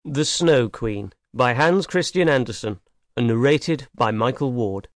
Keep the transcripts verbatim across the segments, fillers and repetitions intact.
The Snow Queen, by Hans Christian Andersen, and narrated by Michael Ward.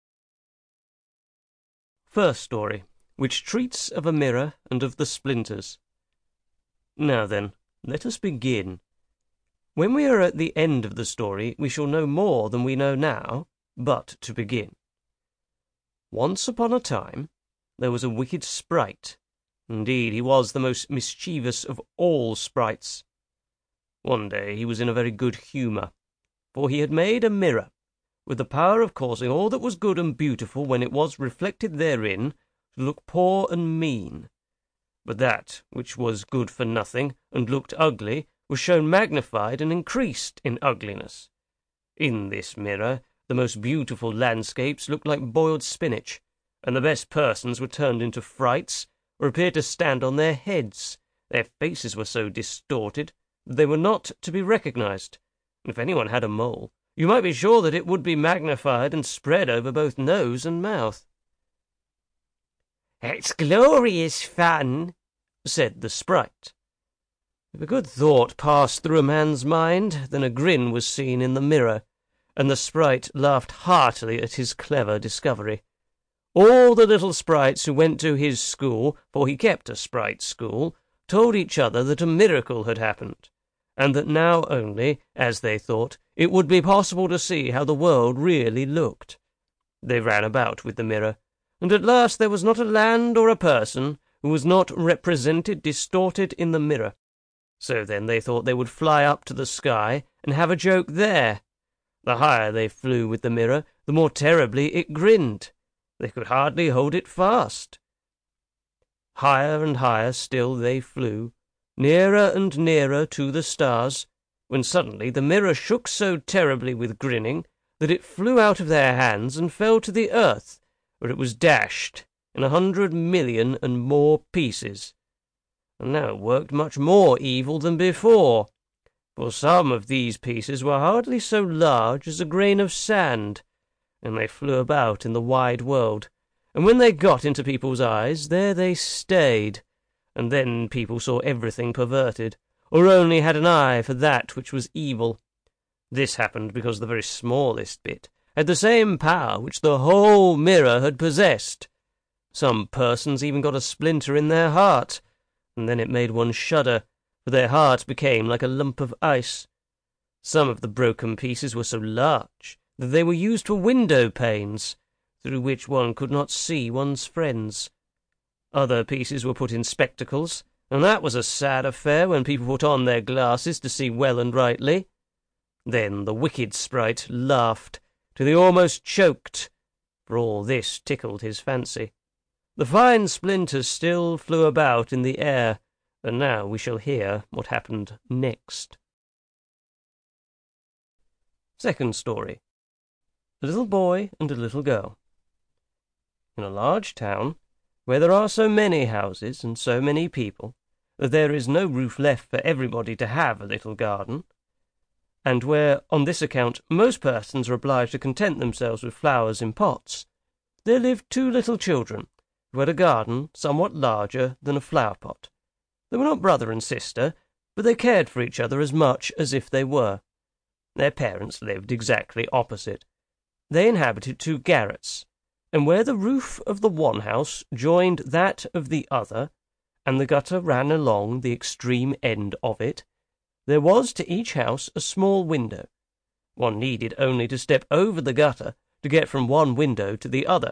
First story, which treats of a mirror and of the splinters. Now then, let us begin. When we are at the end of the story, we shall know more than we know now, but to begin. Once upon a time, there was a wicked sprite. Indeed, he was the most mischievous of all sprites. One day he was in a very good humour, for he had made a mirror, with the power of causing all that was good and beautiful when it was reflected therein to look poor and mean. But that which was good for nothing and looked ugly was shown magnified and increased in ugliness. In this mirror the most beautiful landscapes looked like boiled spinach, and the best persons were turned into frights, or appeared to stand on their heads. Their faces were so distorted that they were not to be recognized. If anyone had a mole, you might be sure that it would be magnified and spread over both nose and mouth. "It's glorious fun," said the sprite. If a good thought passed through a man's mind, then a grin was seen in the mirror, and the sprite laughed heartily at his clever discovery. All the little sprites who went to his school, for he kept a sprite school, told each other that a miracle had happened, and that now only, as they thought, it would be possible to see how the world really looked. They ran about with the mirror, and at last there was not a land or a person who was not represented distorted in the mirror. So then they thought they would fly up to the sky and have a joke there. The higher they flew with the mirror, the more terribly it grinned. They could hardly hold it fast. Higher and higher still they flew, nearer and nearer to the stars, when suddenly the mirror shook so terribly with grinning that it flew out of their hands and fell to the earth, where it was dashed in a hundred million and more pieces. And now it worked much more evil than before, for some of these pieces were hardly so large as a grain of sand, and they flew about in the wide world, and when they got into people's eyes, there they stayed, and then people saw everything perverted, or only had an eye for that which was evil. This happened because the very smallest bit had the same power which the whole mirror had possessed. Some persons even got a splinter in their heart, and then it made one shudder, for their heart became like a lump of ice. Some of the broken pieces were so large that they were used for window panes, through which one could not see one's friends. Other pieces were put in spectacles, and that was a sad affair when people put on their glasses to see well and rightly. Then the wicked sprite laughed till he almost choked, for all this tickled his fancy. The fine splinters still flew about in the air, and now we shall hear what happened next. Second story. A little boy and a little girl. In a large town, where there are so many houses and so many people that there is no roof left for everybody to have a little garden, and where, on this account, most persons are obliged to content themselves with flowers in pots, there lived two little children, who had a garden somewhat larger than a flower-pot. They were not brother and sister, but they cared for each other as much as if they were. Their parents lived exactly opposite. They inhabited two garrets, and where the roof of the one house joined that of the other, and the gutter ran along the extreme end of it, there was to each house a small window. One needed only to step over the gutter to get from one window to the other.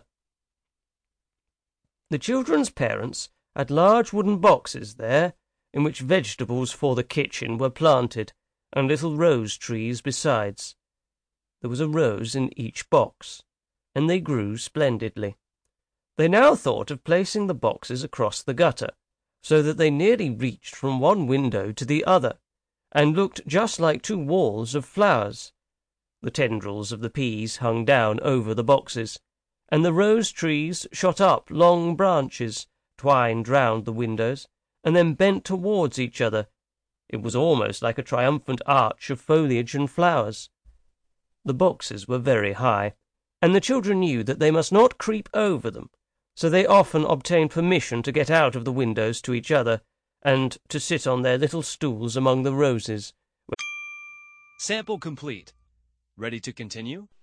The children's parents had large wooden boxes there, in which vegetables for the kitchen were planted, and little rose trees besides. There was a rose in each box, and they grew splendidly. They now thought of placing the boxes across the gutter, so that they nearly reached from one window to the other, and looked just like two walls of flowers. The tendrils of the peas hung down over the boxes, and the rose trees shot up long branches, twined round the windows, and then bent towards each other. It was almost like a triumphant arch of foliage and flowers. The boxes were very high, and the children knew that they must not creep over them, so they often obtained permission to get out of the windows to each other, and to sit on their little stools among the roses, Sample complete. Ready to continue?